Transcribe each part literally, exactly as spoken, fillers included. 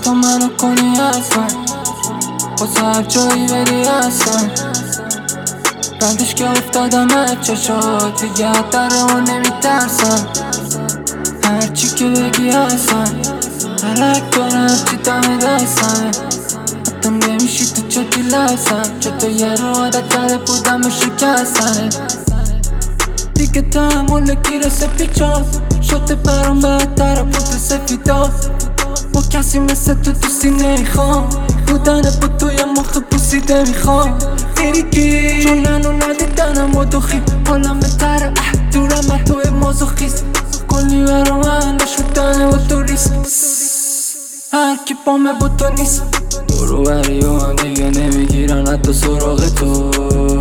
حتی منو کنی هستم واسه هر جایی بری هستم بعدش که افتادم از چشات دیگه داره و نمیترسم هرچی که بگی هستم هرک دارم هرچی دم دستم حتی نمیشی تو چتی لحظم چه تو یه رو عادت کرده بودم و شکستنه دیگه تحمل گیر سپیچاست شده برام بهتره پوت سفیداست با کسی مثل تو دوستی نمیخوام بودن با توی مخ بوسیده میخوام میریگی چون ننو ندیدنم و دوخی حالم بهتره دورم از توی مازوخیست کلی برام اندش بودنه و تو ریست هر کی پامه با تو نیست دورو بری و هم دیگه نمیگیرن حتی سراغ تو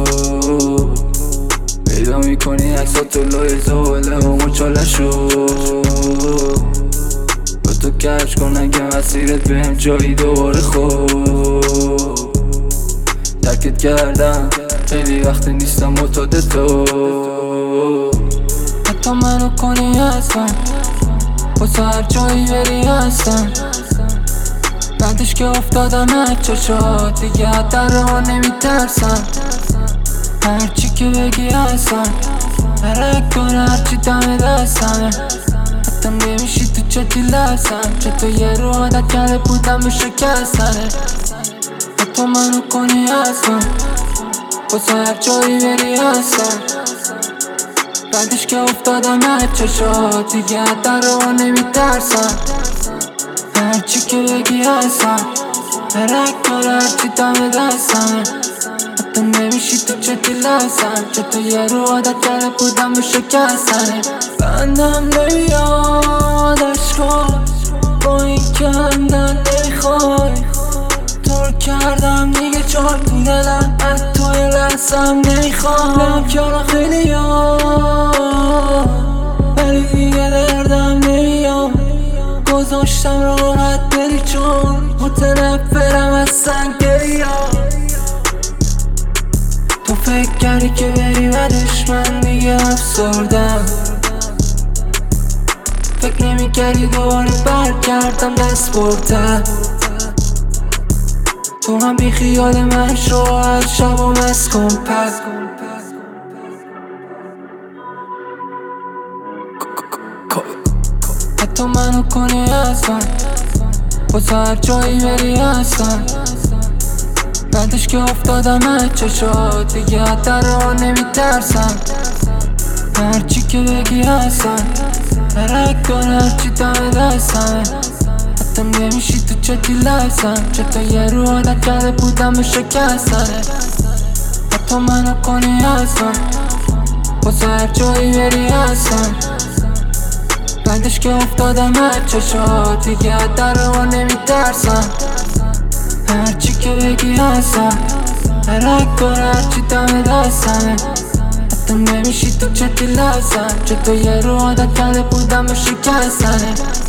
پیدا میکنی عکساتو لای زباله و مچالشو با تو کش کنن که مسیرت بهم جایی دوباره خوب ترکت کردم خیلی وقت نیستم معتاد تو حتی منو کنی هستم واسه هر جایی بری هستم بعدش که افتادم از چشات دیگه در ها نمیترسم هرچی که بگی هستم هرک کنه هرچی دم دستمه حتی نمیشی تو چتی لحظم چه تو یه رو عادت کرده بودم و شکستنه حتی منو کنی هستم واسه هر جایی بری هستم بعدش که افتادم از چشات دیگه در ها نمیترسم هرچی که بگی هستم هرک کنه هرچی دم دستمه حتی نمیشی تو چتی لحظم چه تو یه رو عادت کرده بودم و شکستنه بندم نمیاد عشقا با این که همدن نمیخوای دور کردم دیگه چار تو دلم از توی لحظم نمیخوام برم کنم خیلی یاد ولی دیگه دردم نمیام گذاشتم راحت بری چون متنفرم از سنگری ها تو فکر کردی که بری بعدش من دیگه افسردم فکر نمی کردی دوباره برگردم دست بردم تو هم بی خیال من شو هر شب و مست کن پس حتی منو کنی هستم واسه هر جایی بری هستم بعدش که افتادم از چشات دیگه در ها نمیترسم هرچی که بگی هستم هرک کنه هرچی دم دستمه حتی نمیشی تو چتی لحظم چه تو یه رو عادت کرده بودم و شکستنه حتی منو کنی هستم واسه هر جایی بری هستم بعدش که افتادم از چشات دیگه در ها نمیترسم هرچی که بگی هستم هرک کنه هرچی دم دستمه حتی نمیشی تو چتی لحظم چه تو یه رو عادت کرده بودم و شکستنه